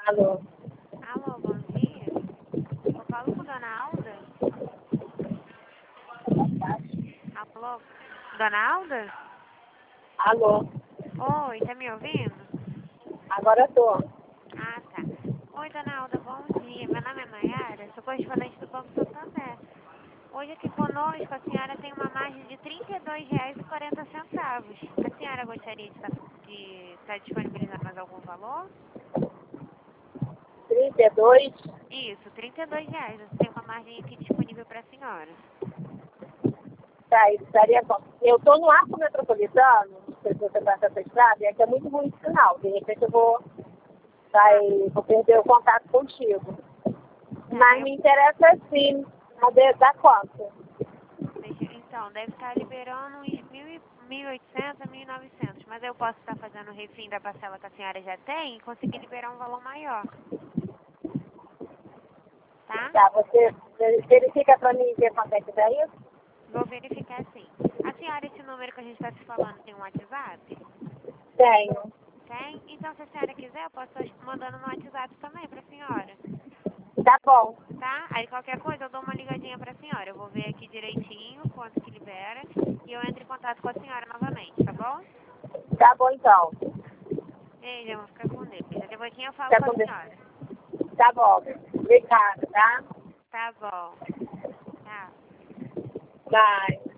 Alô? Alô, bom dia. Eu falo com Dona Alda? Alô, Dona Alda? Alô? Oi, tá me ouvindo? Agora tô. Ah, tá. Oi, Dona Alda, bom dia. Meu nome é Maiara, sou correspondente do Banco Santander. Hoje aqui conosco a senhora tem uma margem de R$ 32,40. A senhora gostaria de estar disponibilizando mais algum valor? 32. Isso, R$ 32. Tem uma margem aqui disponível para a senhora. Tá, isso daria bom. Eu tô no arco metropolitano, não sei se você passa essa estrada, e aqui é muito ruim de sinal. De repente eu vou perder o contato contigo. Mas me interessa sim, saber da quanto. Então, deve estar liberando uns 1.800 a 1.900, mas eu posso estar fazendo o refim da parcela que a senhora já tem e conseguir liberar um valor maior, tá? Tá, você verifica pra mim ver quanto é que dá isso? Vou verificar sim. A senhora, esse número que a gente está se falando, tem um WhatsApp? Tenho. Tem? Então, se a senhora quiser, eu posso estar mandando no WhatsApp também para a senhora, Tá bom. tá? Aí, qualquer coisa, eu dou uma ligadinha para a senhora. Eu vou ver aqui direitinho quanto que libera e eu entro em contato com a senhora novamente, tá bom? Tá bom então. Ei, eu vou ficar com Deus. Daqui a pouquinho eu falo Tá com a com Deus. senhora. Tá bom. Obrigada, tá? Tá bom. Tchau. Bye.